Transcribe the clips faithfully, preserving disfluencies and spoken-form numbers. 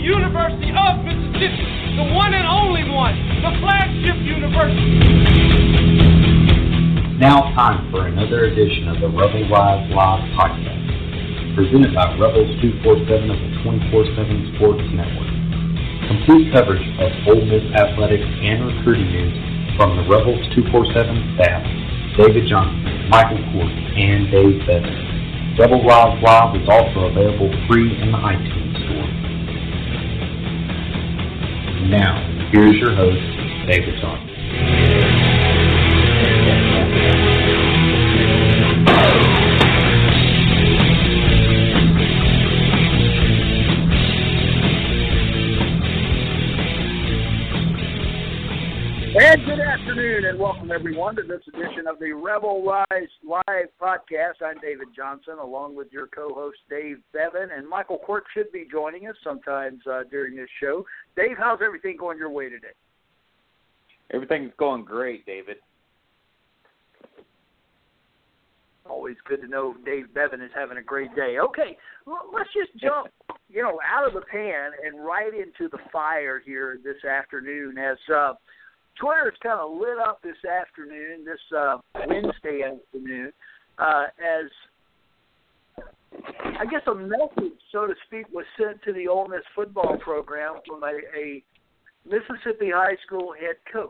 University of Mississippi, the one and only one, the flagship university. Now time for another edition of the Rebel Rise Live podcast, presented by Rebels two forty-seven of the twenty-four seven Sports Network. Complete coverage of Ole Miss athletics and recruiting news from the Rebels two forty-seven staff, David Johnson, Michael Court, and Dave Bevan. Rebel Rise Live is also available free in the iTunes Store. Now, here's your host, David Johnson. And good afternoon, and welcome everyone to this edition of the Rebel Rise Live podcast. I'm David Johnson, along with your co-host Dave Bevan, and Michael Quirk should be joining us sometimes uh, during this show. Dave, how's everything going your way today? Everything's going great, David. Always good to know Dave Bevan is having a great day. Okay, well, let's just jump, you know, out of the pan and right into the fire here this afternoon as uh, Twitter's kind of lit up this afternoon, this uh, Wednesday afternoon, uh, as I guess a message, so to speak, was sent to the Ole Miss football program from a, a Mississippi high school head coach.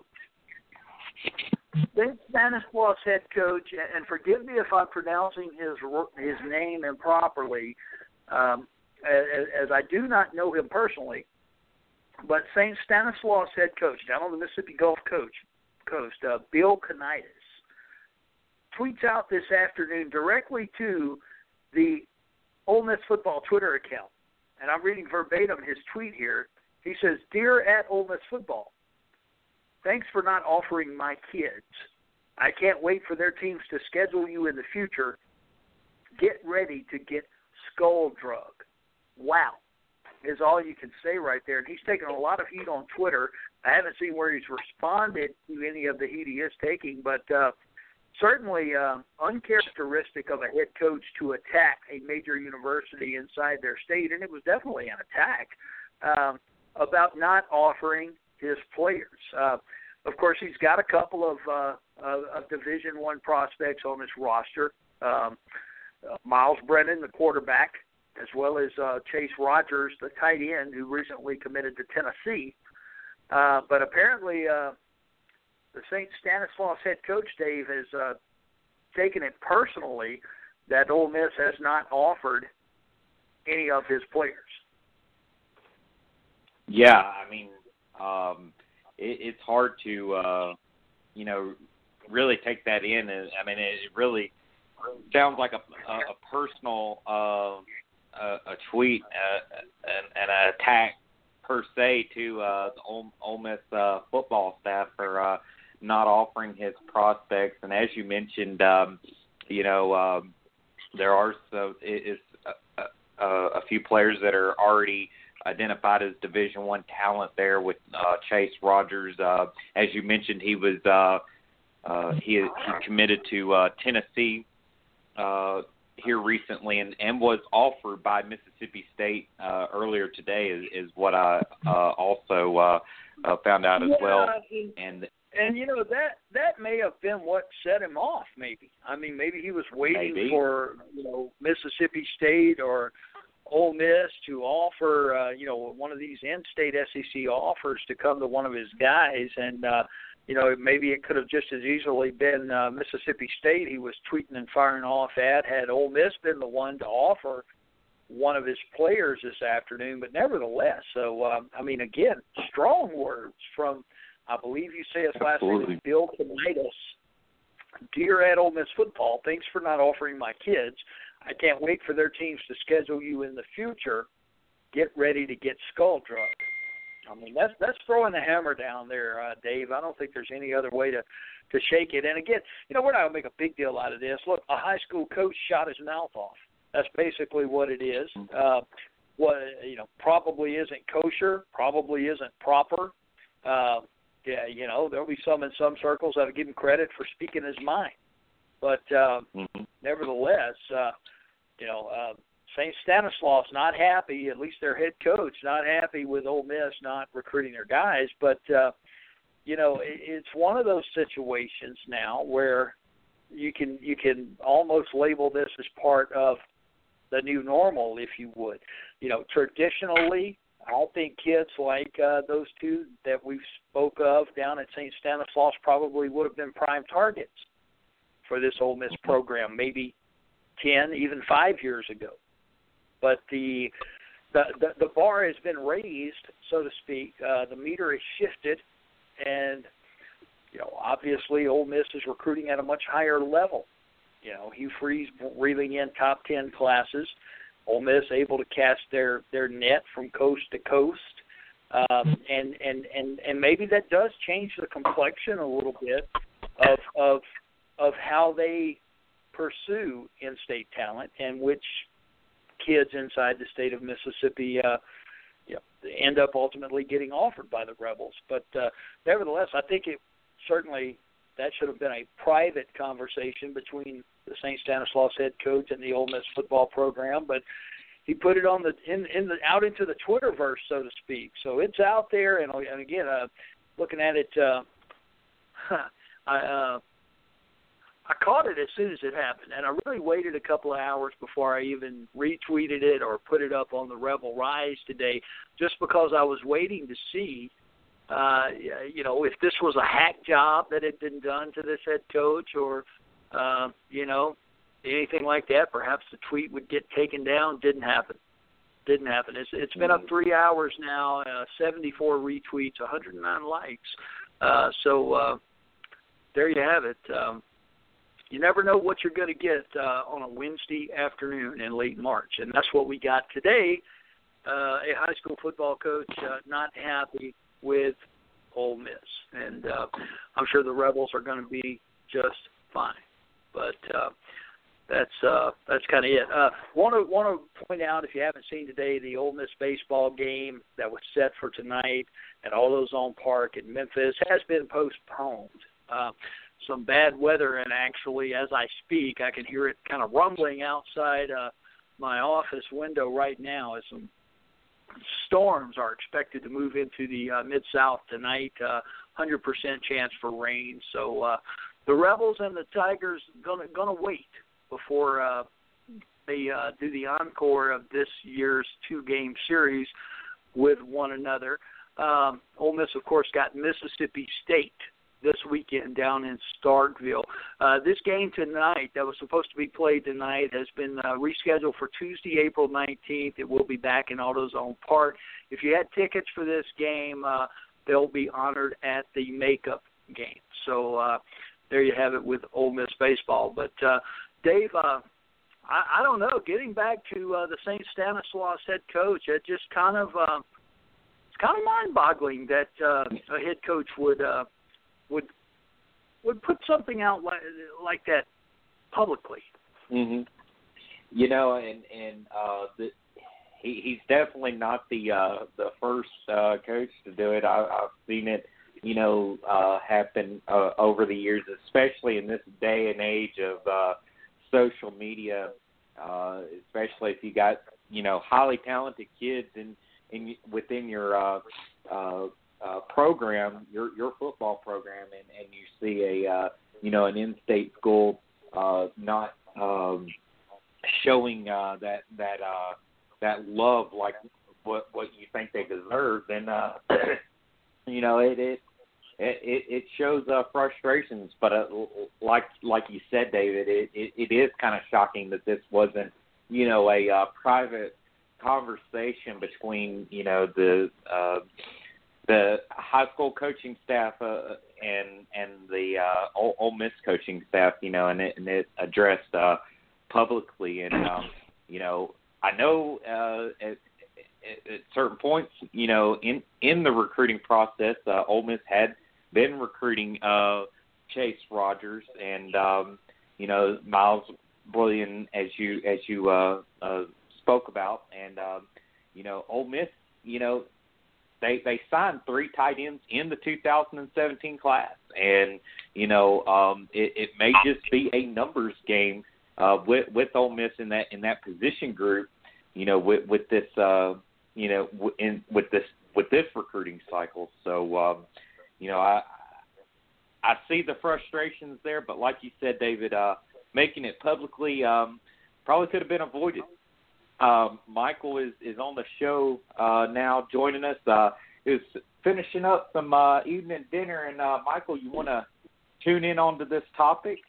Saint Stanislaus head coach, and forgive me if I'm pronouncing his his name improperly, um, as, as I do not know him personally. But Saint Stanislaus head coach down on the Mississippi Gulf Coast, Coast uh, Bill Kanitas, tweets out this afternoon directly to the Ole Miss football Twitter account. And I'm reading verbatim his tweet here. He says, "Dear at Ole Miss football, thanks for not offering my kids. I can't wait for their teams to schedule you in the future. Get ready to get skull drug." Wow. Is all you can say right there. And he's taken a lot of heat on Twitter. I haven't seen where he's responded to any of the heat he is taking, but uh, certainly uh, uncharacteristic of a head coach to attack a major university inside their state, and it was definitely an attack um, about not offering his players. Uh, of course, he's got a couple of, uh, of, of Division One prospects on his roster. Um, uh, Miles Brennan, the quarterback, as well as uh, Chase Rogers, the tight end, who recently committed to Tennessee. Uh, but apparently uh, the Saint Stanislaus head coach, Dave, has uh, taken it personally that Ole Miss has not offered any of his players. Yeah, I mean, um, it, it's hard to, uh, you know, really take that in. I mean, it really sounds like a, a, a personal uh, a, a tweet uh, and, and an attack per se to uh, the Ole, Ole Miss uh, football staff for uh, not offering his prospects. And as you mentioned, um, you know, um, there are so it is a, a, a few players that are already identified as Division One talent there with uh, Chase Rogers. Uh, as you mentioned, he was uh, uh, he he committed to uh, Tennessee uh, here recently, and, and was offered by Mississippi State uh, earlier today. Is, is what I uh, also uh, uh, found out as yeah, well. And and you know that that may have been what set him off. Maybe I mean maybe he was waiting maybe. for you know Mississippi State or Ole Miss to offer, uh, you know, one of these in-state S E C offers to come to one of his guys, and uh, you know, maybe it could have just as easily been uh, Mississippi State he was tweeting and firing off at had Ole Miss been the one to offer one of his players this afternoon. But nevertheless, so um, I mean, again, strong words from, I believe you say his last name is Bill Kanitas. Dear at Ole Miss football, thanks for not offering my kids. I can't wait for their teams to schedule you in the future. Get ready to get skull drug. I mean, that's that's throwing the hammer down there, uh, Dave. I don't think there's any other way to, to shake it. And, again, you know, we're not going to make a big deal out of this. Look, a high school coach shot his mouth off. That's basically what it is. Uh, what, you know, probably isn't kosher, probably isn't proper. Uh, yeah, you know, there'll be some in some circles that will give him credit for speaking his mind. But uh, mm-hmm. nevertheless, uh, you know, uh, Saint Stanislaus not happy, at least their head coach, not happy with Ole Miss not recruiting their guys. But, uh, you know, it, it's one of those situations now where you can you can almost label this as part of the new normal, if you would. You know, traditionally, I think kids like uh, those two that we spoke of down at Saint Stanislaus probably would have been prime targets for this Ole Miss program, maybe ten, even five years ago. But the the the, the bar has been raised, so to speak. Uh, the meter has shifted, and you know, obviously, Ole Miss is recruiting at a much higher level. You know, Hugh Freeze reeling in top ten classes. Ole Miss able to cast their, their net from coast to coast, um, and, and, and, and maybe that does change the complexion a little bit of of of how they pursue in-state talent and which kids inside the state of Mississippi uh, you know, end up ultimately getting offered by the Rebels. But uh, nevertheless, I think it certainly that should have been a private conversation between the Saint Stanislaus head coach and the Ole Miss football program, but he put it on the in, in the out into the Twitterverse, so to speak. So it's out there, and, and again, uh, looking at it, uh, I uh, I caught it as soon as it happened, and I really waited a couple of hours before I even retweeted it or put it up on the Rebel Rise today, just because I was waiting to see. Uh, you know, if this was a hack job that had been done to this head coach or, uh, you know, anything like that, perhaps the tweet would get taken down. Didn't happen. Didn't happen. It's, it's been up three hours now, uh, seventy-four retweets, one hundred nine likes. Uh, so uh, there you have it. Um, you never know what you're going to get uh, on a Wednesday afternoon in late March, and that's what we got today. Uh, a high school football coach uh, not happy with Ole Miss, and uh, I'm sure the Rebels are going to be just fine. But uh, that's uh, that's kind of it. Uh, want to want to point out, if you haven't seen today, the Ole Miss baseball game that was set for tonight at AutoZone Park in Memphis has been postponed. Uh, some bad weather, and actually, as I speak, I can hear it kind of rumbling outside uh, my office window right now as some storms are expected to move into the uh, Mid-South tonight, uh, one hundred percent chance for rain. So uh, the Rebels and the Tigers gonna gonna wait before uh, they uh, do the encore of this year's two-game series with one another. Um, Ole Miss, of course, got Mississippi State this weekend down in Starkville. Uh, this game tonight that was supposed to be played tonight has been uh, rescheduled for Tuesday, April nineteenth. It will be back in AutoZone Park. If you had tickets for this game, uh, they'll be honored at the makeup game. So uh, there you have it with Ole Miss baseball. But, uh, Dave, uh, I, I don't know, getting back to uh, the Saint Stanislaus head coach, it just kind of uh, it's kind of mind-boggling that uh, a head coach would uh, – would would put something out like, like that publicly. Mm-hmm. You know, and and uh, the, he he's definitely not the uh, the first uh, coach to do it. I, I've seen it, you know, uh, happen uh, over the years, especially in this day and age of uh, social media. Uh, especially if you got, you know, highly talented kids in in within your uh, uh, Uh, program, your your football program, and, and you see a uh, you know an in-state school uh, not um, showing uh, that that uh, that love like what what you think they deserve, then uh, you know it it it, it shows uh, frustrations. But uh, like like you said, David, it, it, it is kind of shocking that this wasn't you know a uh, private conversation between you know the uh, the high school coaching staff uh, and and the uh, Ole, Ole Miss coaching staff, you know, and it, and it addressed uh, publicly. And um, you know, I know uh, at, at, at certain points, you know, in in the recruiting process, uh, Ole Miss had been recruiting uh, Chase Rogers and um, you know Miles Bullion, as you as you uh, uh, spoke about, and um, you know, Ole Miss, you know. They they signed three tight ends in the two thousand seventeen class, and you know um, it, it may just be a numbers game uh, with with Ole Miss in that in that position group. you know, with, with this, uh, you know, in, with this with this recruiting cycle. So, um, you know, I I see the frustrations there, but like you said, David, uh, making it publicly um, probably could have been avoided. Um, Michael is, is on the show uh, now, joining us. Uh, is finishing up some uh, evening dinner, and uh, Michael, you want to tune in onto this topic?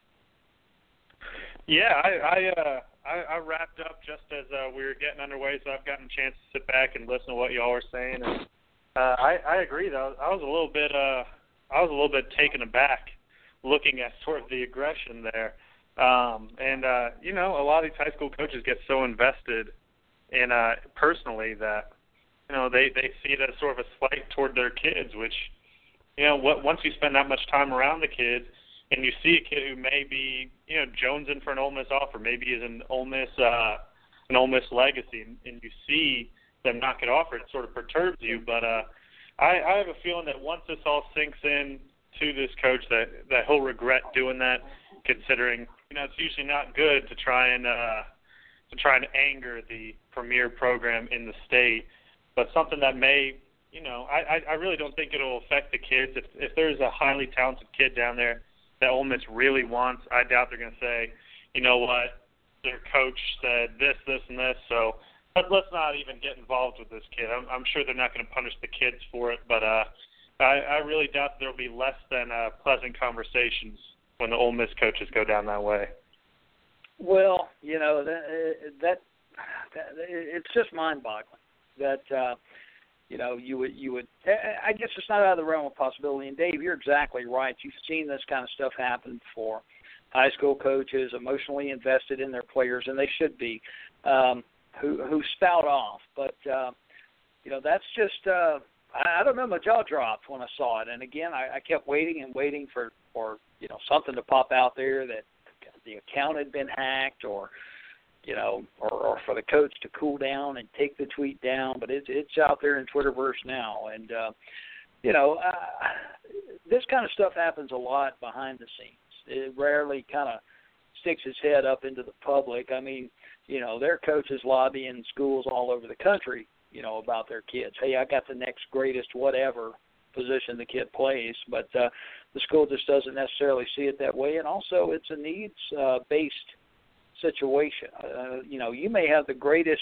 Yeah, I I, uh, I I wrapped up just as uh, we were getting underway, so I've gotten a chance to sit back and listen to what y'all were saying. And uh, I I agree though. I was a little bit uh I was a little bit taken aback looking at sort of the aggression there. Um, and uh, you know, a lot of these high school coaches get so invested in uh, personally that you know they they see it as sort of a slight toward their kids, which you know what once you spend that much time around the kids. And you see a kid who may be, you know, jonesing for an Ole Miss offer, maybe is an Ole Miss, uh, an Ole Miss legacy, and, and you see them not get offered, it sort of perturbs you. But uh, I, I have a feeling that once this all sinks in to this coach, that, that he'll regret doing that, considering, you know, it's usually not good to try and uh, to try and anger the premier program in the state, but something that may, you know, I, I really don't think it'll affect the kids. If, if there's a highly talented kid down there that Ole Miss really wants, I doubt they're going to say, you know what, their coach said this, this, and this, so let, let's not even get involved with this kid. I'm, I'm sure they're not going to punish the kids for it, but uh, I, I really doubt there will be less than uh, pleasant conversations when the Ole Miss coaches go down that way. Well, you know, that, that, that it's just mind-boggling that uh, – You know, you would, you would. I guess it's not out of the realm of possibility. And Dave, you're exactly right. You've seen this kind of stuff happen before. High school coaches emotionally invested in their players, and they should be, um, who who spout off. But uh, you know, that's just. Uh, I, I don't know. My jaw dropped when I saw it. And again, I, I kept waiting and waiting for, for you know something to pop out there that the account had been hacked or. You know, or, or for the coach to cool down and take the tweet down, but it's it's out there in Twitterverse now, and uh, you know, uh, this kind of stuff happens a lot behind the scenes. It rarely kind of sticks its head up into the public. I mean, you know, their coaches lobbying schools all over the country, you know, about their kids. Hey, I got the next greatest whatever position the kid plays, but uh, the school just doesn't necessarily see it that way, and also it's a needs-based uh, situation. Uh, you know, you may have the greatest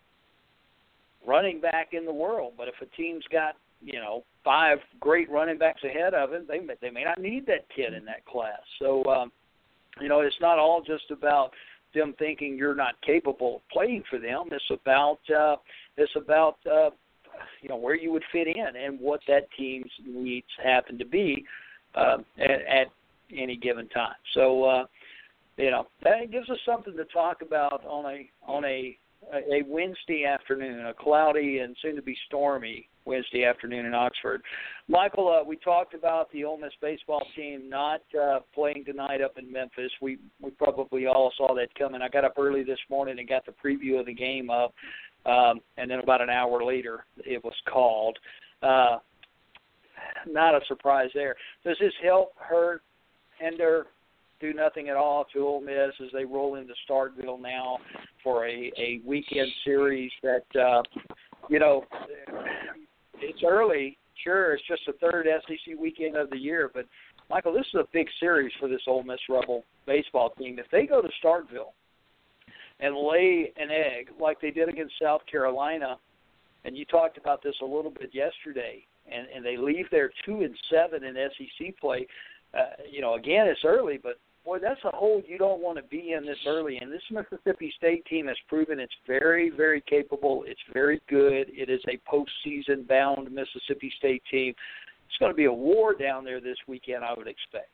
running back in the world, but if a team's got, you know, five great running backs ahead of him, they may, they may not need that kid in that class. So, um, you know, it's not all just about them thinking you're not capable of playing for them. It's about, uh, it's about, uh, you know, where you would fit in and what that team's needs happen to be uh, at, at any given time. So, uh, You know, that gives us something to talk about on a on a a Wednesday afternoon, a cloudy and soon to be stormy Wednesday afternoon in Oxford. Michael, uh, we talked about the Ole Miss baseball team not uh, playing tonight up in Memphis. We we probably all saw that coming. I got up early this morning and got the preview of the game up, um, and then about an hour later it was called. Uh, not a surprise there. Does this help, hurt, hinder? Do nothing at all to Ole Miss as they roll into Starkville now for a, a weekend series that, uh, you know, it's early. Sure, it's just the third S E C weekend of the year. But, Michael, this is a big series for this Ole Miss Rebel baseball team. If they go to Starkville and lay an egg like they did against South Carolina, and you talked about this a little bit yesterday, and, and they leave there two and seven in S E C play, uh, you know, again, it's early, but boy, that's a hole you don't want to be in this early. And this Mississippi State team has proven it's very, very capable. It's very good. It is a postseason-bound Mississippi State team. It's going to be a war down there this weekend, I would expect.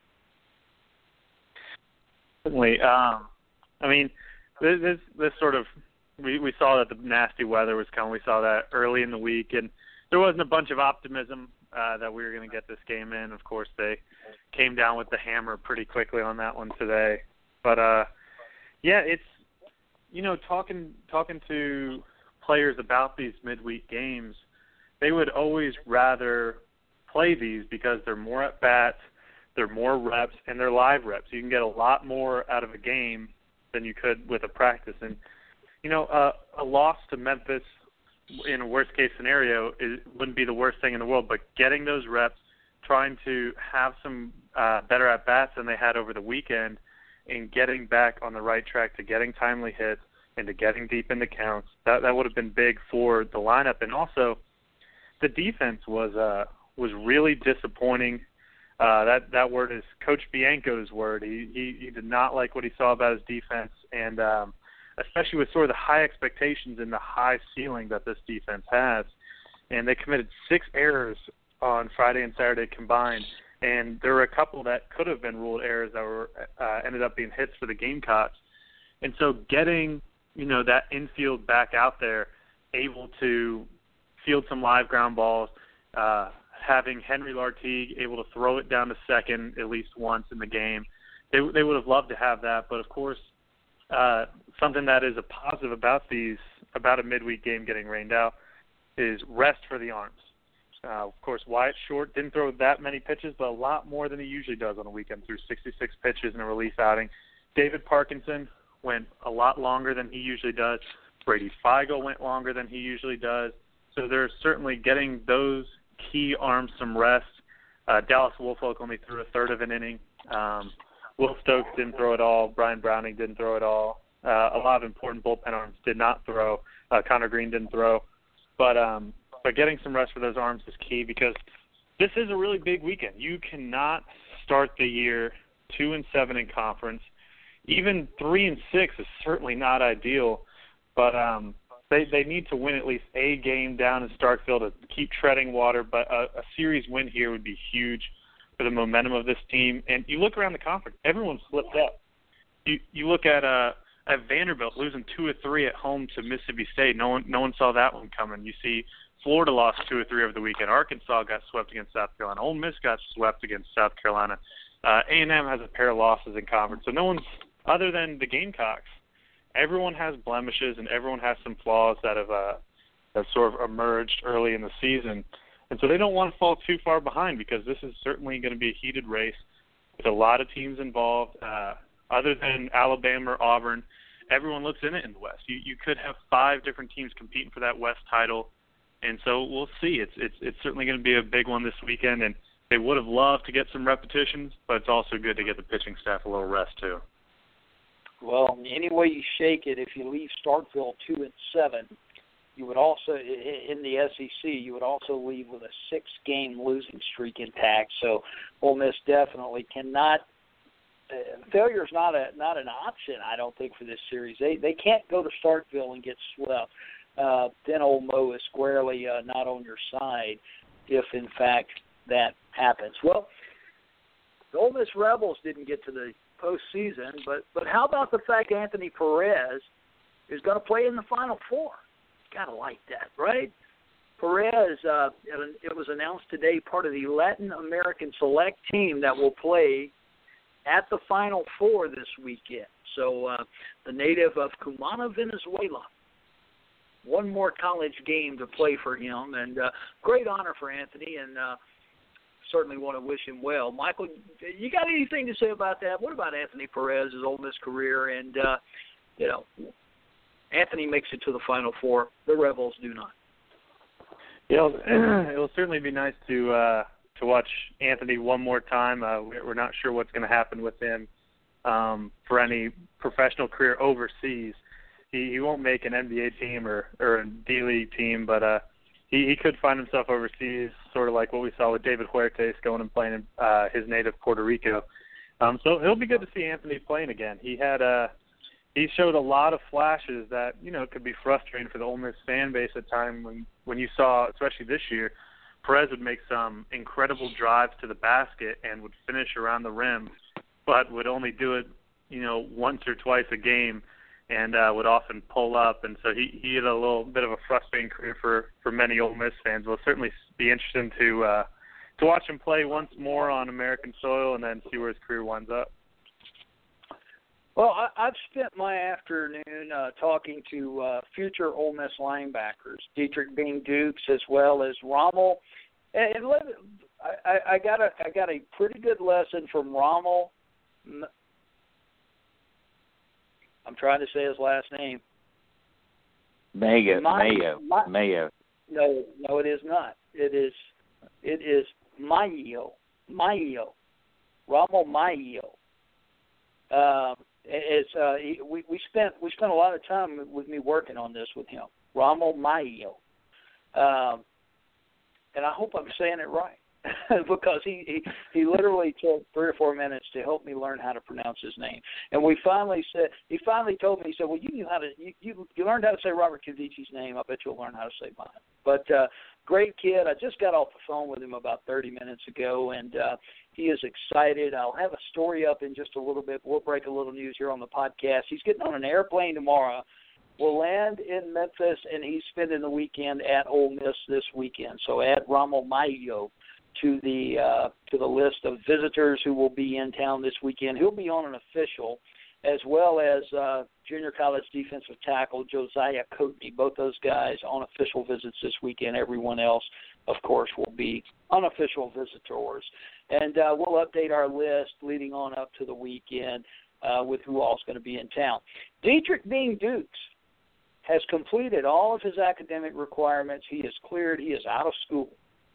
Certainly. Um, I mean, this, this this sort of we, we saw that the nasty weather was coming. We saw that early in the week, and there wasn't a bunch of optimism uh, that we were going to get this game in. Of course, they came down with the hammer pretty quickly on that one today. But, uh, yeah, it's, you know, talking talking to players about these midweek games, they would always rather play these because they're more at-bats, they're more reps, and they're live reps. You can get a lot more out of a game than you could with a practice. And, you know, uh, a loss to Memphis in a worst-case scenario is, wouldn't be the worst thing in the world, but getting those reps, trying to have some uh, better at-bats than they had over the weekend, and getting back on the right track to getting timely hits and to getting deep into counts, that, that would have been big for the lineup. And also, the defense was uh, was really disappointing. Uh, that, that word is Coach Bianco's word. He, he, he did not like what he saw about his defense, and um, especially with sort of the high expectations and the high ceiling that this defense has. And they committed six errors on Friday and Saturday combined, and there were a couple that could have been ruled errors that were uh, ended up being hits for the Gamecocks. And so getting, you know, that infield back out there, able to field some live ground balls, uh, having Henry Lartigue able to throw it down to second at least once in the game, they they would have loved to have that. But of course, uh, something that is a positive about these about a midweek game getting rained out is rest for the arms. Uh, of course, Wyatt Short didn't throw that many pitches, but a lot more than he usually does on a weekend, through sixty-six pitches in a relief outing. David Parkinson went a lot longer than he usually does. Brady Feigl went longer than he usually does. So they're certainly getting those key arms some rest. Uh, Dallas Woolfolk only threw a third of an inning. Um, Will Stokes didn't throw at all. Brian Browning didn't throw at all. Uh, a lot of important bullpen arms did not throw. Uh, Connor Green didn't throw. But um, but getting some rest for those arms is key, because this is a really big weekend. You cannot start the year two and seven in conference. Even three and six is certainly not ideal, but um, they they need to win at least a game down in Starkville to keep treading water. But a, a series win here would be huge for the momentum of this team. And you look around the conference, everyone's slipped up. You you look at uh at Vanderbilt losing two or three at home to Mississippi State. No one no one saw that one coming. You see Florida lost two or three over the weekend. Arkansas got swept against South Carolina. Ole Miss got swept against South Carolina. Uh, A and M has a pair of losses in conference. So no one's, other than the Gamecocks, everyone has blemishes and everyone has some flaws that have uh, have sort of emerged early in the season. And so they don't want to fall too far behind, because this is certainly going to be a heated race with a lot of teams involved. Uh, other than Alabama or Auburn, everyone looks in it in the West. You you could have five different teams competing for that West title. And so we'll see. It's it's it's certainly going to be a big one this weekend, and they would have loved to get some repetitions, but it's also good to get the pitching staff a little rest too. Well, any way you shake it, if you leave Starkville two and seven, you would also, in the S E C, you would also leave with a six-game losing streak intact. So Ole Miss definitely cannot. Uh, failure is not a not an option, I don't think, for this series. They they can't go to Starkville and get swept. Uh, then Old Mo is squarely uh, not on your side if, in fact, that happens. Well, the Ole Miss Rebels didn't get to the postseason, but but how about the fact Anthony Perez is going to play in the Final Four? Got to like that, right? Perez, uh, it was announced today, part of the Latin American select team that will play at the Final Four this weekend. So uh, the native of Cumana, Venezuela. One more college game to play for him, and uh, great honor for Anthony, and uh, certainly want to wish him well. Michael, you got anything to say about that? What about Anthony Perez's Ole Miss career? And, uh, you know, Anthony makes it to the Final Four. The Rebels do not. Yeah, it will certainly be nice to uh, to watch Anthony one more time. Uh, we're not sure what's going to happen with him um, for any professional career overseas. He, he won't make an N B A team or, or a D-League team, but uh, he, he could find himself overseas, sort of like what we saw with David Huertas going and playing in uh, his native Puerto Rico. Um, so it'll be good to see Anthony playing again. He had uh, he showed a lot of flashes that, you know, could be frustrating for the Ole Miss fan base at times when, when you saw, especially this year, Perez would make some incredible drives to the basket and would finish around the rim, but would only do it, you know, once or twice a game, and uh, would often pull up. And so he, he had a little bit of a frustrating career for, for many Ole Miss fans. It'll certainly be interesting to uh, to watch him play once more on American soil and then see where his career winds up. Well, I, I've spent my afternoon uh, talking to uh, future Ole Miss linebackers, Dietrich Bean Dukes, as well as Rommel. And, and let, I, I got a I got a pretty good lesson from Rommel. I'm trying to say his last name. Mayo, My, Mayo, my, Mayo. No, no, it is not. It is, it is Mayo, Mayo, Ramo Mayo. Um, it's uh, he, we we spent we spent a lot of time with me working on this with him, Ramo Mayo, um, and I hope I'm saying it right. because he, he, he literally took three or four minutes to help me learn how to pronounce his name. And we finally said, he finally told me, he said, well, you knew how to, you, you, you learned how to say Robert Kavici's name. I bet you'll learn how to say mine. But uh, great kid. I just got off the phone with him about thirty minutes ago, and uh, he is excited. I'll have a story up in just a little bit. We'll break a little news here on the podcast. He's getting on an airplane tomorrow. We'll land in Memphis, and he's spending the weekend at Ole Miss this weekend. So add Ramo Mayo to the uh, to the list of visitors who will be in town this weekend. He'll be on an official, as well as uh, junior college defensive tackle Josiah Coatney. Both those guys on official visits this weekend. Everyone else, of course, will be unofficial visitors. And uh, we'll update our list leading on up to the weekend uh, with who all's going to be in town. Dietrich Bean Dukes has completed all of his academic requirements. He is cleared. He is out of school.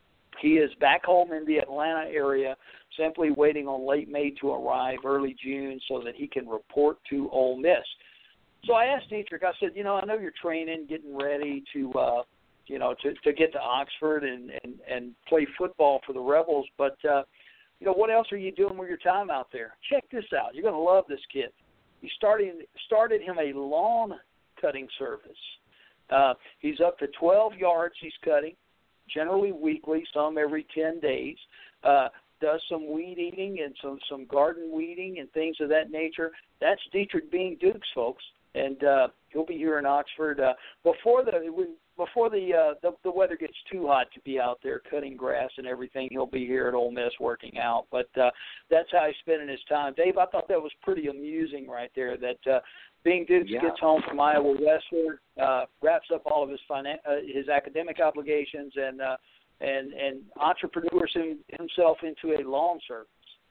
He is back home in the Atlanta area, simply waiting on late May to arrive early June so that he can report to Ole Miss. So I asked Dietrich, I said, you know, I know you're training, getting ready to, uh, you know, to, to get to Oxford and, and, and play football for the Rebels, but, uh, you know, what else are you doing with your time out there? Check this out. You're going to love this kid. He started, started him a lawn cutting service. Uh, he's up to twelve yards he's cutting, generally weekly, some every ten days, uh, does some weed eating and some, some garden weeding and things of that nature. That's Dietrich Bean Dukes, folks, and uh, he'll be here in Oxford uh, before the before the, uh, the the weather gets too hot to be out there cutting grass and everything. He'll be here at Ole Miss working out, but uh, that's how he's spending his time. Dave, I thought that was pretty amusing right there, that uh, Bean Dukes yeah. gets home from Iowa Westward, uh, wraps up all of his finan- uh, his academic obligations, and uh, and and entrepreneurs him, himself into a lawn service.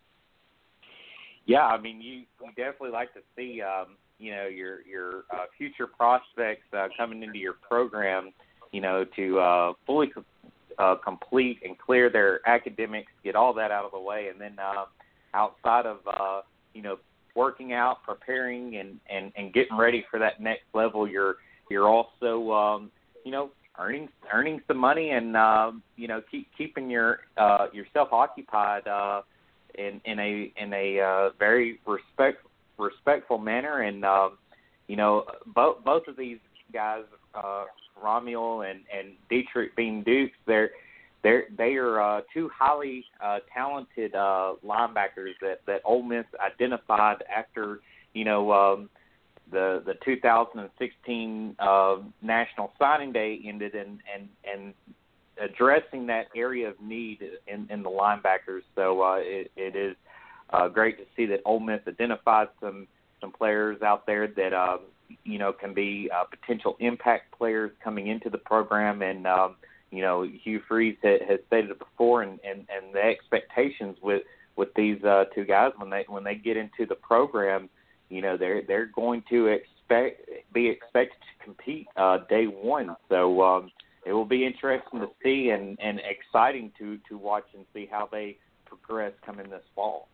Yeah, I mean, you, you definitely like to see, um, you know, your your uh, future prospects uh, coming into your program, you know, to uh, fully uh, complete and clear their academics, get all that out of the way, and then uh, outside of, uh, you know, working out, preparing, and, and, and getting ready for that next level, you're you're also, um, you know, earning earning some money and uh, you know, keep keeping your uh, yourself occupied uh, in in a in a uh, very respect respectful manner. And um, you know, both both of these guys, uh, Romuald and and Dietrich Bean Dukes, they're They're, they are uh, two highly uh, talented uh, linebackers that, that Ole Miss identified after, you know, um, the the two thousand sixteen uh, National Signing Day ended, and, and, and addressing that area of need in, in the linebackers. So uh, it, it is uh, great to see that Ole Miss identified some, some players out there that, uh, you know, can be uh, potential impact players coming into the program. And, um, you know, Hugh Freeze has stated it before, and, and, and the expectations with with these uh, two guys when they when they get into the program, you know, they're they're going to expect be expected to compete uh, day one. So um, it will be interesting to see and, and exciting to, to watch and see how they progress coming this fall.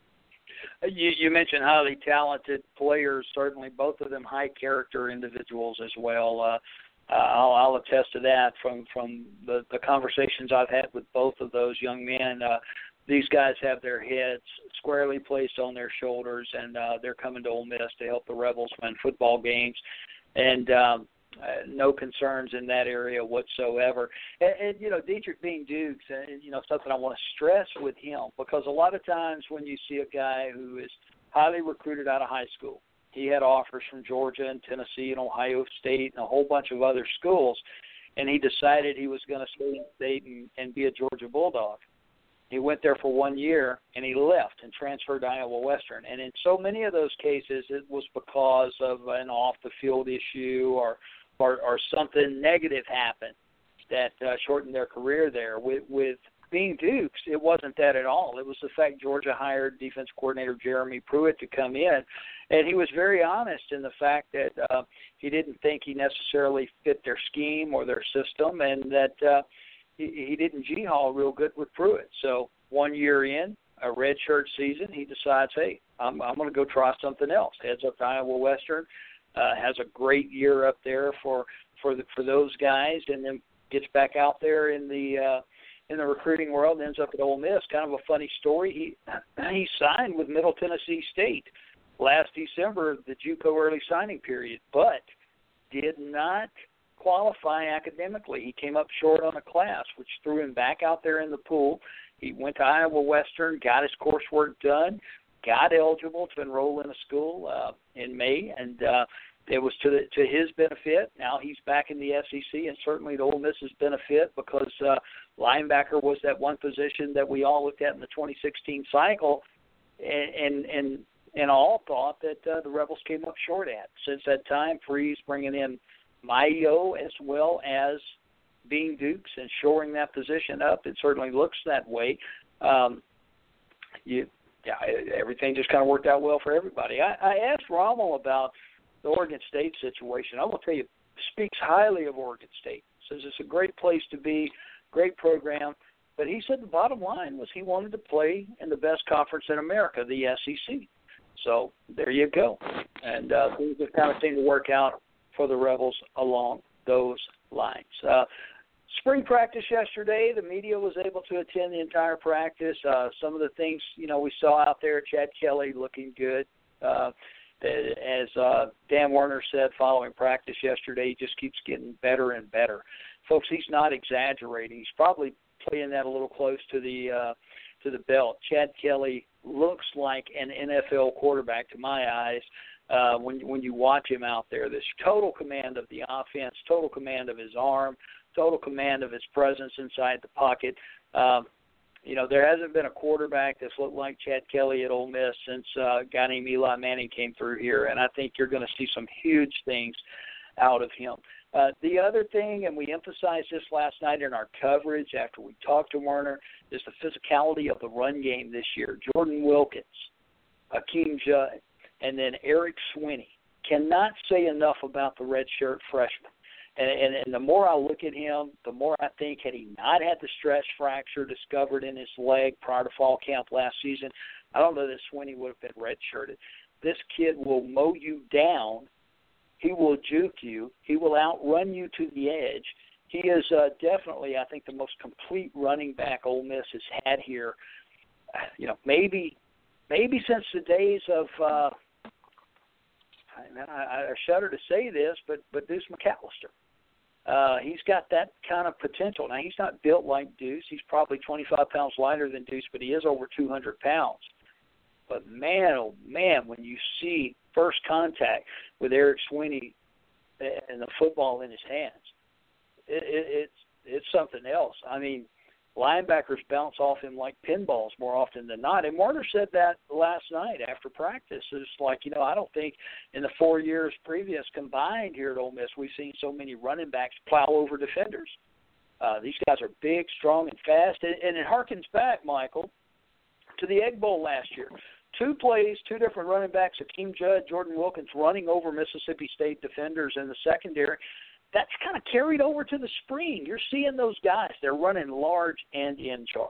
You, you mentioned highly talented players. Certainly, both of them high character individuals as well. Uh, Uh, I'll, I'll attest to that from, from the, the conversations I've had with both of those young men. Uh, these guys have their heads squarely placed on their shoulders, and uh, they're coming to Ole Miss to help the Rebels win football games. And um, uh, no concerns in that area whatsoever. And, and you know, Dietrich Bean Dukes, uh, you know, something I want to stress with him, because a lot of times when you see a guy who is highly recruited out of high school, he had offers from Georgia and Tennessee and Ohio State and a whole bunch of other schools, and he decided he was going to stay in state and, and be a Georgia Bulldog. He went there for one year, and he left and transferred to Iowa Western. And in so many of those cases, it was because of an off-the-field issue or, or, or something negative happened that uh, shortened their career there. With, with being Dukes, it wasn't that at all. It was the fact Georgia hired defense coordinator Jeremy Pruitt to come in, and he was very honest in the fact that uh, he didn't think he necessarily fit their scheme or their system, and that uh, he, he didn't G-haul real good with Pruitt. So one year in, a redshirt season, he decides, hey, I'm, I'm going to go try something else. Heads up to Iowa Western, uh, has a great year up there for for the, for those guys, and then gets back out there in the uh, in the recruiting world, ends up at Ole Miss. Kind of a funny story. He he signed with Middle Tennessee State last December, the JUCO early signing period, but did not qualify academically. He came up short on a class, which threw him back out there in the pool. He went to Iowa Western, got his coursework done, got eligible to enroll in a school uh, in May, and uh, it was to the, to his benefit. Now he's back in the S E C, and certainly to Ole Miss's benefit, because uh, linebacker was that one position that we all looked at in the twenty sixteen cycle, and and and, and all thought that uh, the Rebels came up short at. Since that time, Freeze bringing in Maio as well as being Dukes and shoring that position up. It certainly looks that way. Um, you, yeah, everything just kind of worked out well for everybody. I, I asked Rommel about the Oregon State situation. I will tell you, speaks highly of Oregon State. Says it's a great place to be, great program. But he said the bottom line was he wanted to play in the best conference in America, the S E C. So there you go. And uh, things have kind of seemed to work out for the Rebels along those lines. Uh, spring practice yesterday, the media was able to attend the entire practice. Uh, some of the things, you know, we saw out there, Chad Kelly looking good. Uh, as uh, Dan Werner said following practice yesterday, he just keeps getting better and better. Folks, he's not exaggerating. He's probably playing that a little close to the uh, to the belt. Chad Kelly looks like an N F L quarterback to my eyes. Uh, when when you watch him out there, this total command of the offense, total command of his arm, total command of his presence inside the pocket. Um, you know, there hasn't been a quarterback that's looked like Chad Kelly at Ole Miss since uh, a guy named Eli Manning came through here, and I think you're going to see some huge things out of him. Uh, the other thing, and we emphasized this last night in our coverage after we talked to Werner, is the physicality of the run game this year. Jordan Wilkins, Akeem Judd, and then Eric Swinney. Cannot say enough about the redshirt freshman. And, and, and the more I look at him, the more I think, had he not had the stress fracture discovered in his leg prior to fall camp last season, I don't know that Swinney would have been redshirted. This kid will mow you down. He will juke you. He will outrun you to the edge. He is uh, definitely, I think, the most complete running back Ole Miss has had here. You know, maybe, maybe since the days of. Uh, I, I shudder to say this, but but Deuce McAllister. Uh, he's got that kind of potential. Now, he's not built like Deuce. He's probably twenty-five pounds lighter than Deuce, but he is over two hundred pounds. But, man, oh, man, when you see first contact with Eric Swinney and the football in his hands, it, it, it's it's something else. I mean, linebackers bounce off him like pinballs more often than not. And Werner said that last night after practice. It's like, you know, I don't think in the four years previous combined here at Ole Miss we've seen so many running backs plow over defenders. Uh, these guys are big, strong, and fast. And, and it harkens back, Michael, to the Egg Bowl last year. Two plays, two different running backs, Akeem Judd, Jordan Wilkins, running over Mississippi State defenders in the secondary. That's kind of carried over to the spring. You're seeing those guys. They're running large and in charge.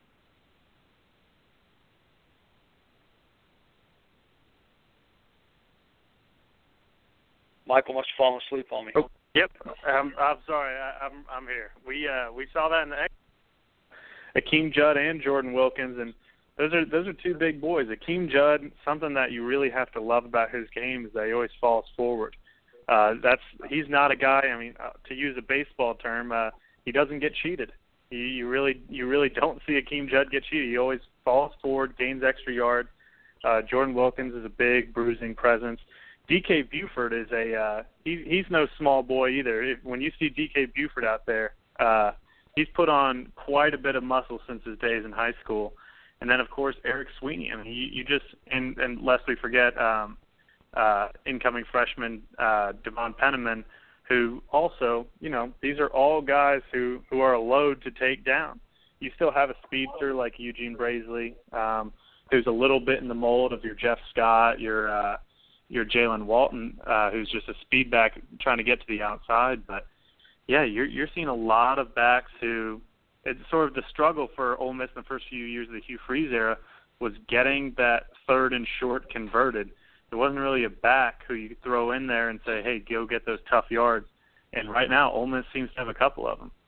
Michael must have fallen asleep on me. Oh, yep. Um, I'm sorry. I, I'm I'm here. We uh, we saw that in the Akeem Judd and Jordan Wilkins, and those are those are two big boys. Akeem Judd, something that you really have to love about his game is that he always falls forward. Uh, that's he's not a guy. I mean, uh, to use a baseball term, uh, he doesn't get cheated. You, you really, you really don't see Akeem Judd get cheated. He always falls forward, gains extra yards. Uh, Jordan Wilkins is a big bruising presence. D K Buford is a uh, he, he's no small boy either. If, when you see D K Buford out there, uh, he's put on quite a bit of muscle since his days in high school. And then of course Eric Swinney. I mean, you, you just and, and lest we forget. Um, Uh, incoming freshman uh, Devon Penniman, who also, you know, these are all guys who, who are a load to take down. You still have a speedster like Eugene Brazeley, um, who's a little bit in the mold of your Jeff Scott, your uh, your Jalen Walton, uh, who's just a speed back trying to get to the outside. But, yeah, you're you're seeing a lot of backs who – it's sort of the struggle for Ole Miss in the first few years of the Hugh Freeze era was getting that third and short converted. There wasn't really a back who you could throw in there and say, hey, go get those tough yards. And right now, Ole Miss seems to have a couple of them.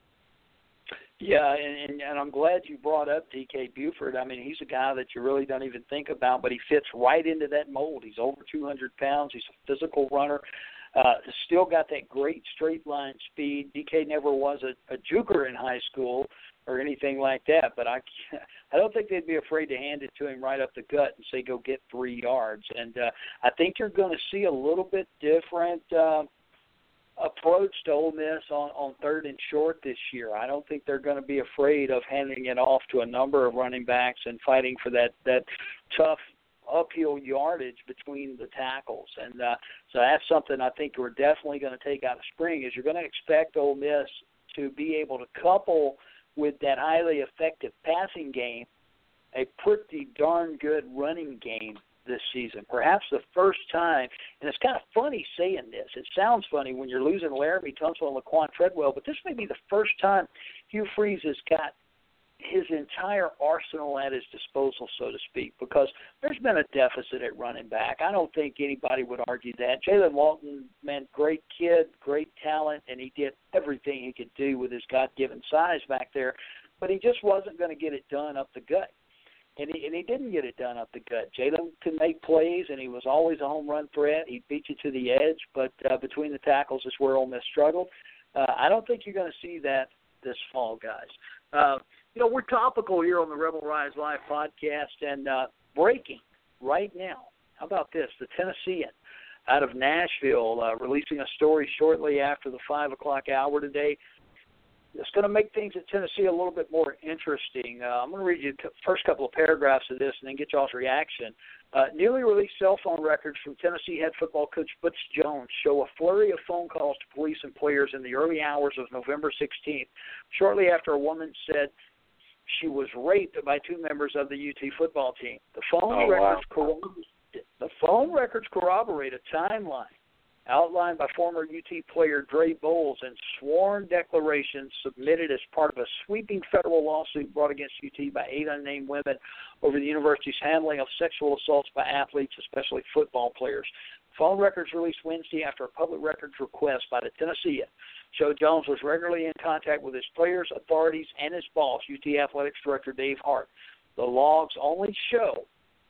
Yeah, and, and I'm glad you brought up D K Buford. I mean, he's a guy that you really don't even think about, but he fits right into that mold. He's over two hundred pounds. He's a physical runner. Uh, still got that great straight line speed. D K never was a, a juker in high school or anything like that, but I I don't think they'd be afraid to hand it to him right up the gut and say, go get three yards. And uh, I think you're going to see a little bit different uh, approach to Ole Miss on, on third and short this year. I don't think they're going to be afraid of handing it off to a number of running backs and fighting for that, that tough uphill yardage between the tackles. And uh, so that's something I think we're definitely going to take out of spring is you're going to expect Ole Miss to be able to couple with that highly effective passing game a pretty darn good running game this season. Perhaps the first time, and it's kind of funny saying this. It sounds funny when you're losing Laramie Tunsil and Laquan Treadwell, but this may be the first time Hugh Freeze has got his entire arsenal at his disposal, so to speak, because there's been a deficit at running back. I don't think anybody would argue that. Jalen Walton, man, great kid, great talent, and he did everything he could do with his God-given size back there, but he just wasn't going to get it done up the gut. And he, and he didn't get it done up the gut. Jalen could make plays, and he was always a home run threat. He beat you to the edge, but uh, between the tackles is where Ole Miss struggled. Uh, I don't think you're going to see that this fall, guys. Uh, you know, we're topical here on the Rebel Rise Live podcast, and uh, breaking right now. How about this? The Tennessean out of Nashville uh, releasing a story shortly after the five o'clock hour today. It's going to make things at Tennessee a little bit more interesting. Uh, I'm going to read you the first couple of paragraphs of this and then get y'all's reaction. Uh, newly released cell phone records from Tennessee head football coach Butch Jones show a flurry of phone calls to police and players in the early hours of November sixteenth, shortly after a woman said she was raped by two members of the U T football team. The phone oh, records wow. corroborate, the phone records corroborate a timeline outlined by former U T player Dre Bowles and sworn declarations submitted as part of a sweeping federal lawsuit brought against U T by eight unnamed women over the university's handling of sexual assaults by athletes, especially football players. Phone records released Wednesday after a public records request by the Tennessean showed Jones was regularly in contact with his players, authorities, and his boss, U T Athletics Director Dave Hart. The logs only show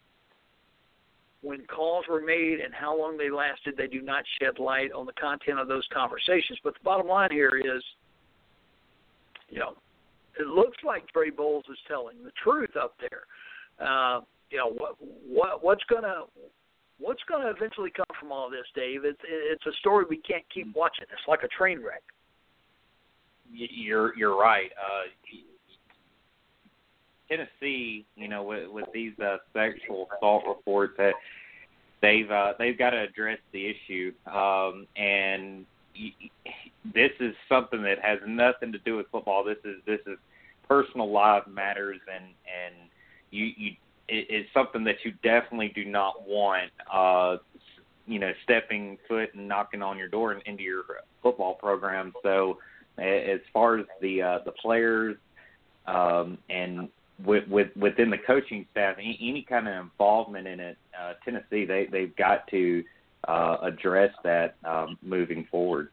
when calls were made and how long they lasted. They do not shed light on the content of those conversations. But the bottom line here is, you know, it looks like Dre Bowles is telling the truth up there. Uh, you know, what, what what's gonna what's gonna eventually come from all this, Dave? It's it's a story we can't keep watching. It's like a train wreck. You're you're right. Uh, Tennessee, you know, with, with these uh, sexual assault reports, that they've uh, they've got to address the issue, um, and y- this is something that has nothing to do with football. This is this is personal life matters, and and you you it, it's something that you definitely do not want, uh, you know, stepping foot and knocking on your door and into your football program. So, as far as the uh, the players um, and With, with within the coaching staff, any, any kind of involvement in it, uh, Tennessee, they they've got to uh, address that um, moving forward.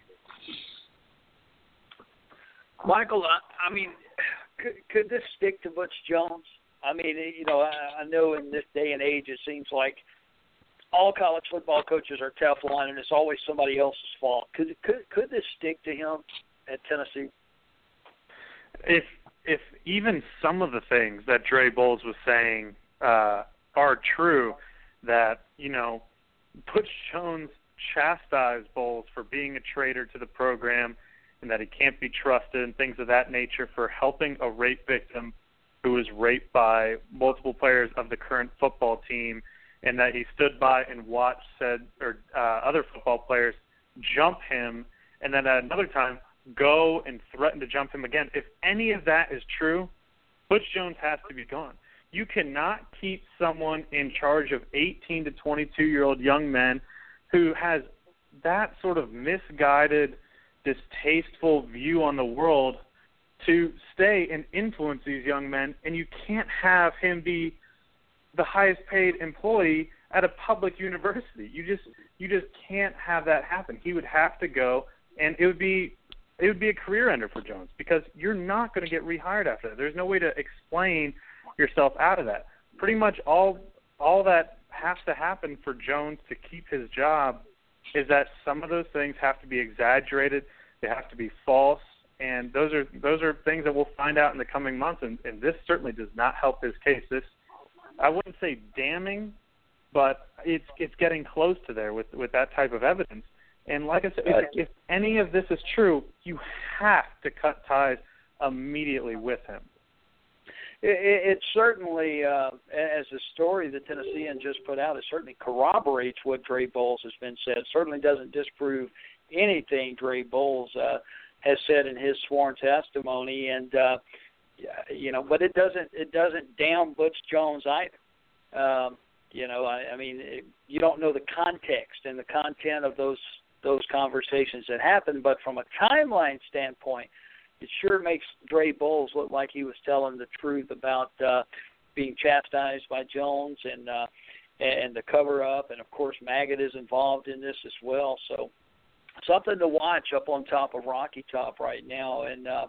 Michael, I, I mean, could, could this stick to Butch Jones? I mean, you know, I, I know in this day and age, it seems like all college football coaches are Teflon, and it's always somebody else's fault. Could could could this stick to him at Tennessee? If if even some of the things that Dre Bowles was saying uh, are true, that, you know, Butch Jones chastised Bowles for being a traitor to the program and that he can't be trusted and things of that nature for helping a rape victim who was raped by multiple players of the current football team, and that he stood by and watched said or uh, other football players jump him and then at another time go and threaten to jump him again. If any of that is true, Butch Jones has to be gone. You cannot keep someone in charge of eighteen to twenty-two-year-old young men who has that sort of misguided, distasteful view on the world to stay and influence these young men, and you can't have him be the highest paid employee at a public university. You just you just can't have that happen. He would have to go, and it would be it would be a career ender for Jones, because you're not going to get rehired after that. There's no way to explain yourself out of that. Pretty much all all that has to happen for Jones to keep his job is that some of those things have to be exaggerated, they have to be false, and those are those are things that we'll find out in the coming months, and, and this certainly does not help his case. This, I wouldn't say damning, but it's it's getting close to there with, with that type of evidence. And like I said, if, if any of this is true, you have to cut ties immediately with him. It, it certainly, uh, as the story the Tennessean just put out, it certainly corroborates what Dre Bowles has been said. It certainly doesn't disprove anything Dre Bowles uh, has said in his sworn testimony, and uh, you know, but it doesn't it doesn't down Butch Jones either. Um, you know, I, I mean, it, you don't know the context and the content of those those conversations that happened, but from a timeline standpoint, it sure makes Dre Bowles look like he was telling the truth about uh, being chastised by Jones and uh, and the cover-up. And, of course, Maggott is involved in this as well. So something to watch up on top of Rocky Top right now. And, uh,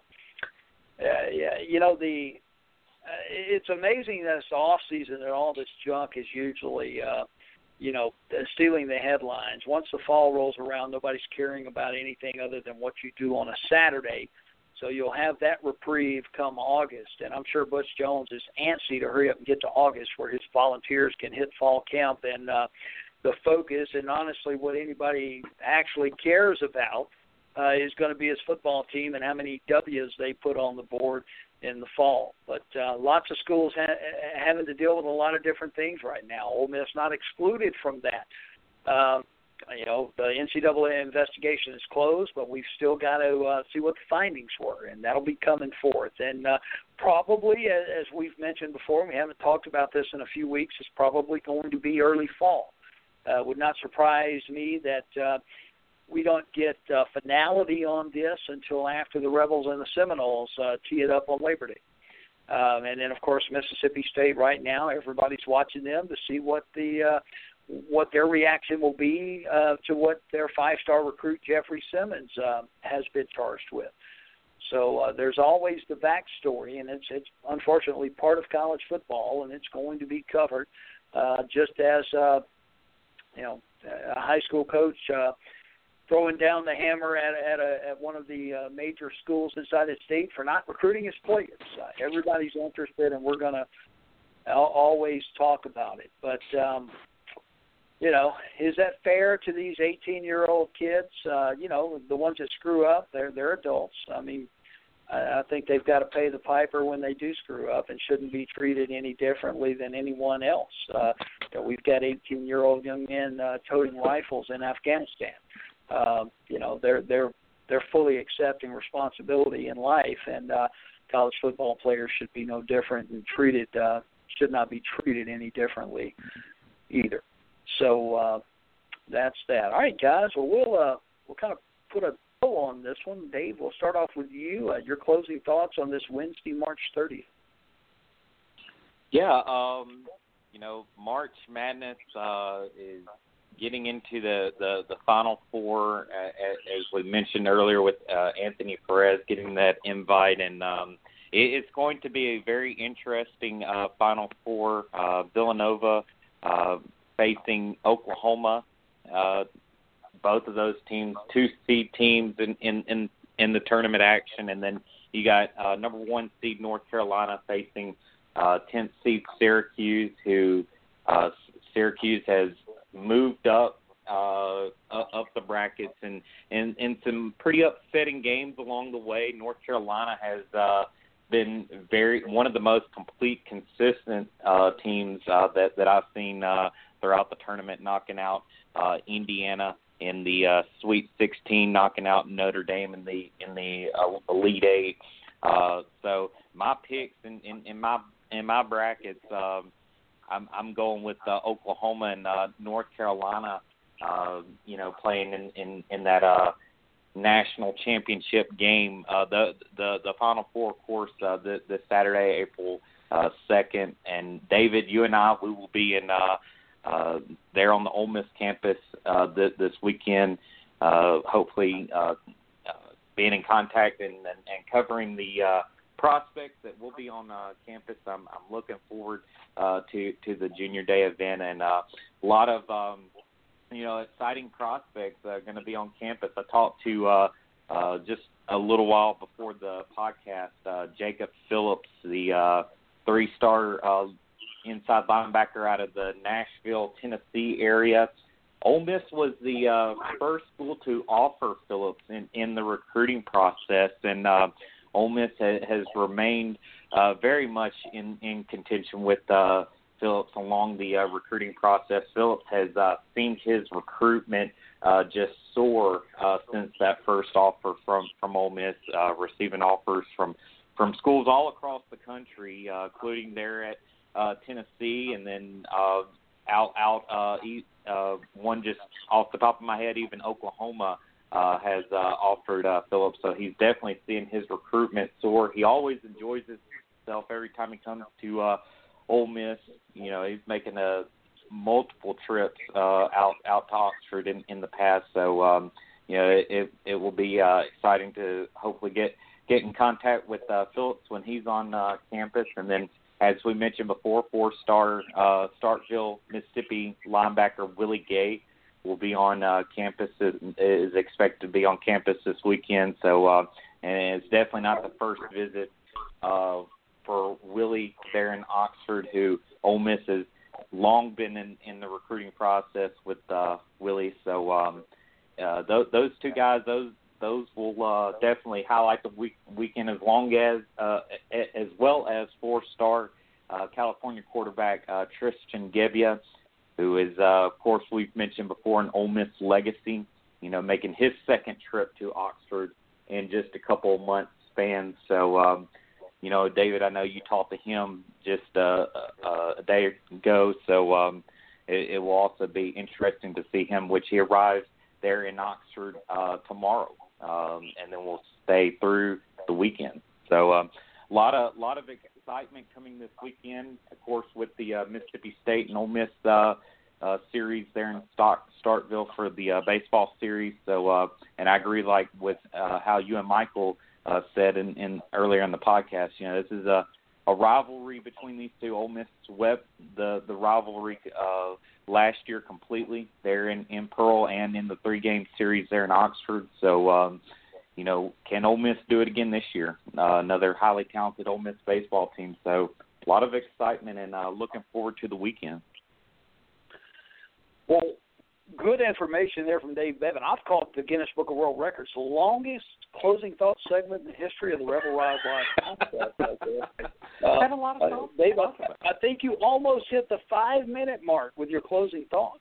uh, yeah, you know, the uh, it's amazing that it's the off-season and all this junk is usually uh, – you know, stealing the headlines. Once the fall rolls around, nobody's caring about anything other than what you do on a Saturday. So you'll have that reprieve come August. And I'm sure Butch Jones is antsy to hurry up and get to August where his volunteers can hit fall camp. And uh, the focus, and honestly what anybody actually cares about, uh, is going to be his football team and how many W's they put on the board in the fall. But uh, lots of schools ha- having to deal with a lot of different things right now. Ole Miss not excluded from that. Um, you know, the N C double A investigation is closed, but we've still got to uh, see what the findings were, and that'll be coming forth. And uh, probably, as we've mentioned before, we haven't talked about this in a few weeks, it's probably going to be early fall. Uh, would not surprise me that uh, we don't get uh, finality on this until after the Rebels and the Seminoles uh, tee it up on Labor Day. Um, and then, of course, Mississippi State right now, everybody's watching them to see what the uh, what their reaction will be uh, to what their five-star recruit Jeffrey Simmons uh, has been charged with. So uh, there's always the backstory, and it's, it's unfortunately part of college football, and it's going to be covered uh, just as, uh, you know, a high school coach uh, throwing down the hammer at at, a, at one of the uh, major schools inside the state for not recruiting his players. Uh, everybody's interested, and we're going to al- always talk about it. But, um, you know, is that fair to these eighteen-year-old kids? Uh, you know, the ones that screw up, they're, they're adults. I mean, I, I think they've got to pay the piper when they do screw up and shouldn't be treated any differently than anyone else. Uh, you know, we've got eighteen-year-old young men uh, toting rifles in Afghanistan. Uh, you know, they're they're they're fully accepting responsibility in life, and uh, college football players should be no different and treated uh, should not be treated any differently either. So uh, that's that. All right, guys. Well, we'll uh, we'll kind of put a bow on this one. Dave, we'll start off with you. Uh, your closing thoughts on this Wednesday, March thirtieth. Yeah, um, you know, March Madness uh, is getting into the, the, the Final Four, uh, as we mentioned earlier with uh, Anthony Perez getting that invite, and um, it, it's going to be a very interesting uh, Final Four. Uh, Villanova uh, facing Oklahoma, uh, both of those teams, two seed teams in, in, in, in the tournament action, and then you got uh, number one seed North Carolina facing uh, tenth seed Syracuse, who uh, Syracuse has moved up uh, up the brackets, and, and, and some pretty upsetting games along the way. North Carolina has uh, been very one of the most complete, consistent uh, teams uh, that, that I've seen uh, throughout the tournament, knocking out uh, Indiana in the uh, Sweet sixteen, knocking out Notre Dame in the in the uh, Elite Eight. Uh, so my picks in, in, in my in my brackets, um, I'm I'm going with uh, Oklahoma and uh, North Carolina. Uh, you know, playing in in, in that uh, national championship game, uh, the the the Final Four, of course, uh, this this Saturday, April uh, second. And David, you and I, we will be in uh, uh, there on the Ole Miss campus uh, this, this weekend. Uh, hopefully. Uh, being in contact and, and, and covering the uh, prospects that will be on uh, campus. I'm, I'm looking forward uh, to, to the Junior Day event, and uh, a lot of, um, you know, exciting prospects uh, going to be on campus. I talked to uh, uh, just a little while before the podcast, uh, Jacob Phillips, the uh, three-star uh, inside linebacker out of the Nashville, Tennessee area. Ole Miss was the uh, first school to offer Phillips in, in the recruiting process, and uh, Ole Miss ha- has remained uh, very much in, in contention with uh, Phillips along the uh, recruiting process. Phillips has uh, seen his recruitment uh, just soar uh, since that first offer from, from Ole Miss, uh, receiving offers from, from schools all across the country, uh, including there at uh, Tennessee, and then uh, out out uh, east. Uh, one just off the top of my head, even Oklahoma uh, has uh, offered uh, Phillips, so he's definitely seeing his recruitment soar. He always enjoys himself every time he comes to uh, Ole Miss. You know, he's making a multiple trips uh, out out to Oxford in, in the past, so um, you know it it, it will be uh, exciting to hopefully get get in contact with uh, Phillips when he's on uh, campus, and then. As we mentioned before, four-star uh, Starkville, Mississippi linebacker Willie Gay will be on uh, campus, is expected to be on campus this weekend. So, uh, and it's definitely not the first visit uh, for Willie there in Oxford, who Ole Miss has long been in, in the recruiting process with uh, Willie. So um, uh, th- those two guys, those those will uh, definitely highlight the week, weekend, as long as uh, as well as four-star uh, California quarterback uh, Tristan Gebbia, who is, uh, of course, we've mentioned before, an Ole Miss legacy. You know, making his second trip to Oxford in just a couple of months span. So, um, you know, David, I know you talked to him just uh, uh, a day ago. So um, it, it will also be interesting to see him, which he arrives there in Oxford uh, tomorrow. Um, and then we'll stay through the weekend. So um, a lot of lot of excitement coming this weekend, of course, with the uh, Mississippi State and Ole Miss uh, uh, series there in Stark, Starkville for the uh, baseball series. So, uh, and I agree, like with uh, how you and Michael uh, said in, in earlier in the podcast. You know, this is a, a rivalry between these two. Ole Miss swept the the rivalry uh, last year completely there in, in Pearl and in the three-game series there in Oxford. So, um, you know, can Ole Miss do it again this year? Uh, another highly talented Ole Miss baseball team. So a lot of excitement and uh, looking forward to the weekend. Well, good information there from Dave Bevan. I've called the Guinness Book of World Records the longest closing thought segment in the history of the Rebel Rise Live podcast. Uh, Had a lot of thoughts. Uh, Dave, I, I think you almost hit the five-minute mark with your closing thoughts.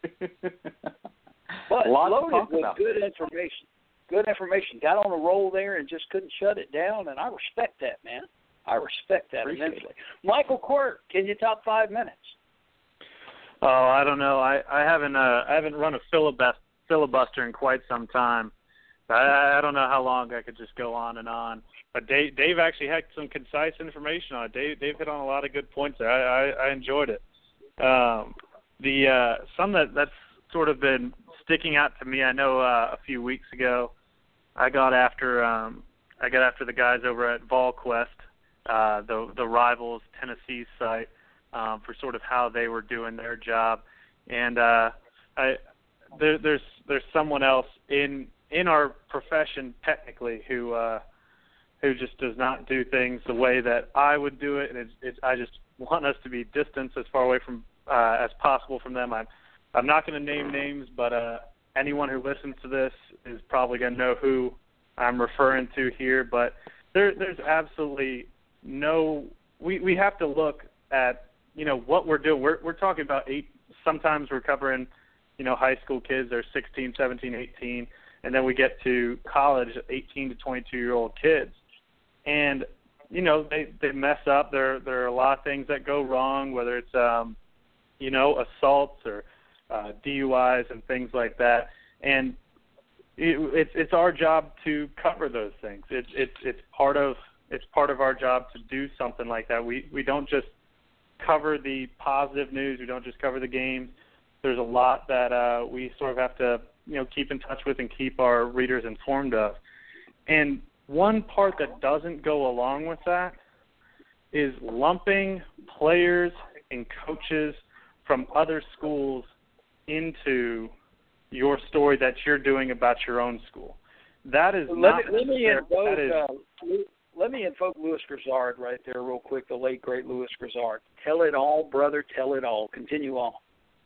But loaded with good information. Good information. Got on a roll there and just couldn't shut it down, and I respect that, man. I respect that Appreciate immensely. It. Michael Quirk, can you top five minutes? Oh, I don't know. I, I haven't uh, I haven't run a filibust, filibuster in quite some time. I, I don't know how long I could just go on and on. But Dave, Dave actually had some concise information on it. Dave, Dave hit on a lot of good points there. I, I, I enjoyed it. Um, the uh, some that that's sort of been sticking out to me. I know uh, a few weeks ago, I got after um, I got after the guys over at VolQuest, uh, the the Rivals Tennessee site. Um, for sort of how they were doing their job, and uh, I, there, there's there's someone else in in our profession technically who uh, who just does not do things the way that I would do it, and it's, it's, I just want us to be distanced as far away from uh, as possible from them. I'm I'm not going to name names, but uh, anyone who listens to this is probably going to know who I'm referring to here. But there there's absolutely no we we have to look at, you know, what we're doing. We're we're talking about eight. Sometimes we're covering you know, high school kids, they're sixteen, seventeen, eighteen, and then we get to college, eighteen to twenty-two-year-old kids. And, you know, they, they mess up. There, there are a lot of things that go wrong, whether it's, um, you know, assaults or uh, D U Is and things like that. And it, it's it's our job to cover those things. It's it's it's part of it's part of our job to do something like that. We we don't just cover the positive news. We don't just cover the games. There's a lot that uh, we sort of have to, you know, keep in touch with and keep our readers informed of. And one part that doesn't go along with that is lumping players and coaches from other schools into your story that you're doing about your own school. That is let not me, let me invoke that is, uh, let me invoke Louis Grizzard right there real quick, the late great Louis Grizzard. Tell it all, brother, tell it all. Continue on.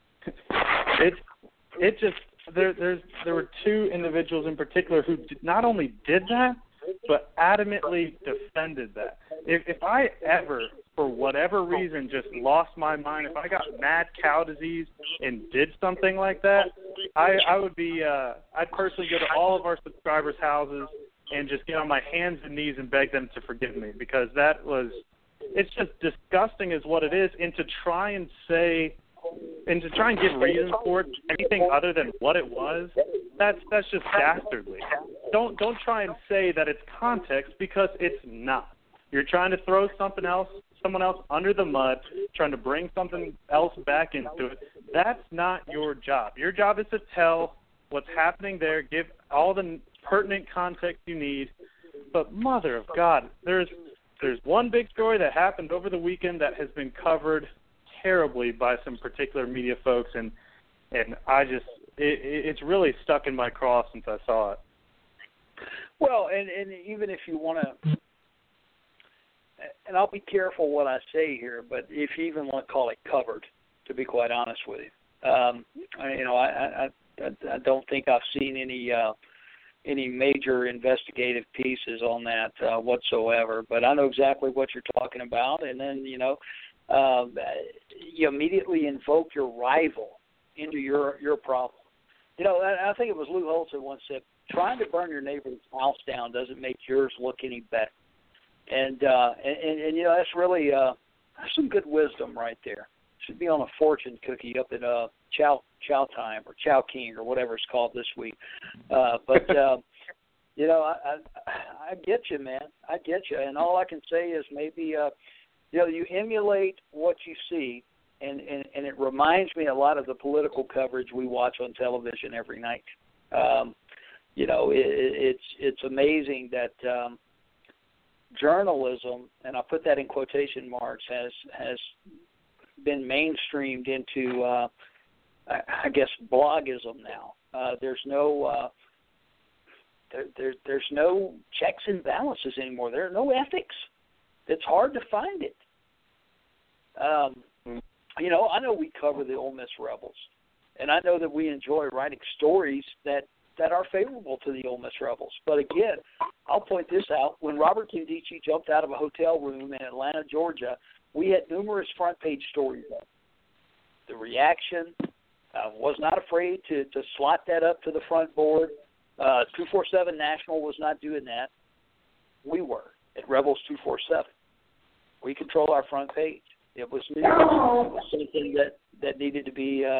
It it just there there's there were two individuals in particular who did, not only did that, but adamantly defended that. If if I ever, for whatever reason, just lost my mind, if I got mad cow disease and did something like that, I I would be uh, I'd personally go to all of our subscribers' houses and just get on my hands and knees and beg them to forgive me, because that was, it's just disgusting is what it is. And to try and say, and to try and give reasons for it, anything other than what it was, that's that's just dastardly. Don't don't try and say that it's context, because it's not. You're trying to throw something else, someone else under the mud, trying to bring something else back into it. That's not your job. Your job is to tell what's happening there, give all the pertinent context you need. But mother of God, there's there's one big story that happened over the weekend that has been covered terribly by some particular media folks, and and I just it, it's really stuck in my craw since I saw it. Well, and, and even if you want to, and I'll be careful what I say here, but if you even want to call it covered, to be quite honest with you, um, I, you know, I, I I don't think I've seen any uh, any major investigative pieces on that uh, whatsoever. But I know exactly what you're talking about, and then you know. Uh, you immediately invoke your rival into your your problem. You know, I, I think it was Lou Holtz that once said, trying to burn your neighbor's house down doesn't make yours look any better. And, uh, and, and, and you know, that's really uh, that's some good wisdom right there. Should be on a fortune cookie up at uh, Chow Chow Time or Chow King or whatever it's called this week. Uh, but, uh, you know, I, I, I get you, man. I get you. And all I can say is maybe uh, – you know, you emulate what you see, and, and, and it reminds me a lot of the political coverage we watch on television every night. Um, you know, it, it's it's amazing that um, journalism, and I put that in quotation marks, has has been mainstreamed into, uh, I, I guess, blogism now. Uh, there's no uh, there, there there's no checks and balances anymore. There are no ethics. It's hard to find it. Um, you know, I know we cover the Ole Miss Rebels, and I know that we enjoy writing stories that, that are favorable to the Ole Miss Rebels. But again, I'll point this out. When Robert Kindici jumped out of a hotel room in Atlanta, Georgia, we had numerous front-page stories. The reaction, uh, was not afraid to, to slot that up to the front board. Uh, two forty-seven National was not doing that. We were at Rebels two forty-seven. We control our front page. It was news. It was something that, that needed to be uh,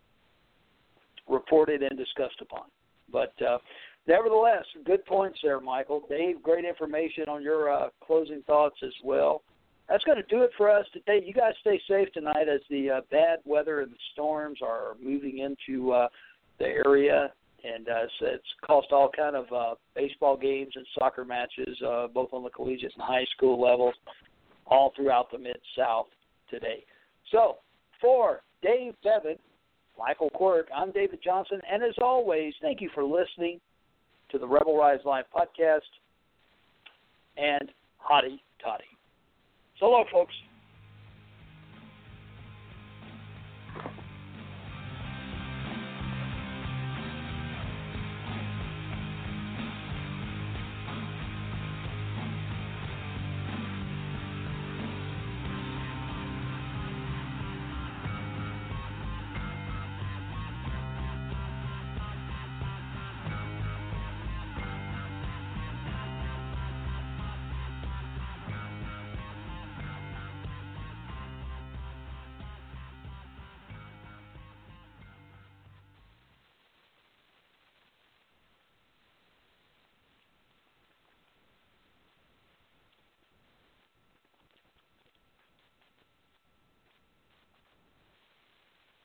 reported and discussed upon. But uh, nevertheless, good points there, Michael. Dave, great information on your uh, closing thoughts as well. That's going to do it for us today. You guys stay safe tonight as the uh, bad weather and the storms are moving into uh, the area. And uh, so it's cost all kind of uh, baseball games and soccer matches, uh, both on the collegiate and high school levels, all throughout the Mid-South today. So, for Dave Bevan, Michael Quirk, I'm David Johnson, and as always, thank you for listening to the Rebel Rise Live podcast and Hotty Toddy. So long, folks.